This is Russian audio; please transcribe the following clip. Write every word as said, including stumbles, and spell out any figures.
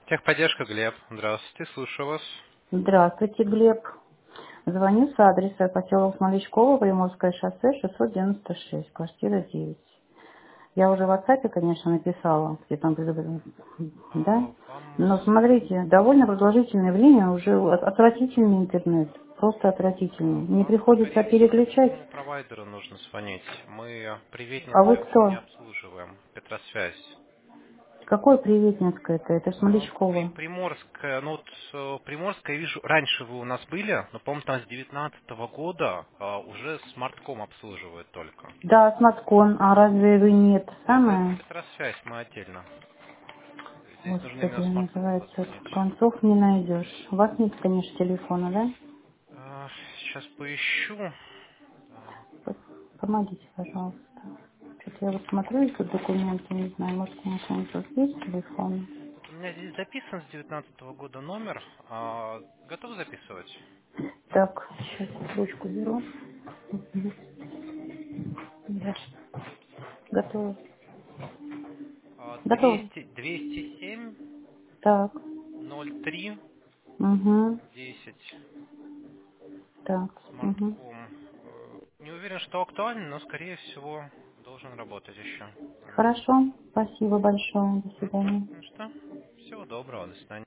Техподдержка, Глеб. Здравствуйте, слушаю вас. Здравствуйте, Глеб. Звоню с адреса поселок Смолячково, Приморское шоссе, шестьсот девяносто шесть, квартира девять. Я уже в WhatsApp, конечно, написала, где там предупреждение, да? А, вам Но с- смотрите, довольно продолжительное время уже от- отвратительный интернет, просто а, отвратительный. Не вам, приходится скорее всего, к переключать. другому провайдеру нужно звонить. Мы А вы Приветницкую не кто? обслуживаем. Петросвязь. Какое Приветинское это? Это А, При, Смолячково. Приморская, ну вот э, Приморская, я вижу, раньше вы у нас были, но, по-моему, там с девятнадцатого года а, уже смартком обслуживают только. Да, Смоткон. А разве вы не это Это, это самое? Петросвязь, мы отдельно. Здесь нужно Господи, именно в смартком называется, позвонить. концов не найдешь. У вас нет, конечно, телефона, да? А, сейчас поищу. Так. П- Помогите, пожалуйста. Что-то я вот смотрю эти документы, не знаю, может, у меня что-нибудь есть телефон. У меня здесь записан с девятнадцатого года номер. А, готов записывать? Так, сейчас ручку беру. Мгм. Да. Готово. А, Готово. двести, двести семь Так. ноль три Угу. десять. Так. Угу. Смартком. Э, Не уверен, что актуально, но, скорее всего, должен работать еще. Хорошо. Спасибо большое. До Мгм. свидания. Ну что, всего доброго, до свидания.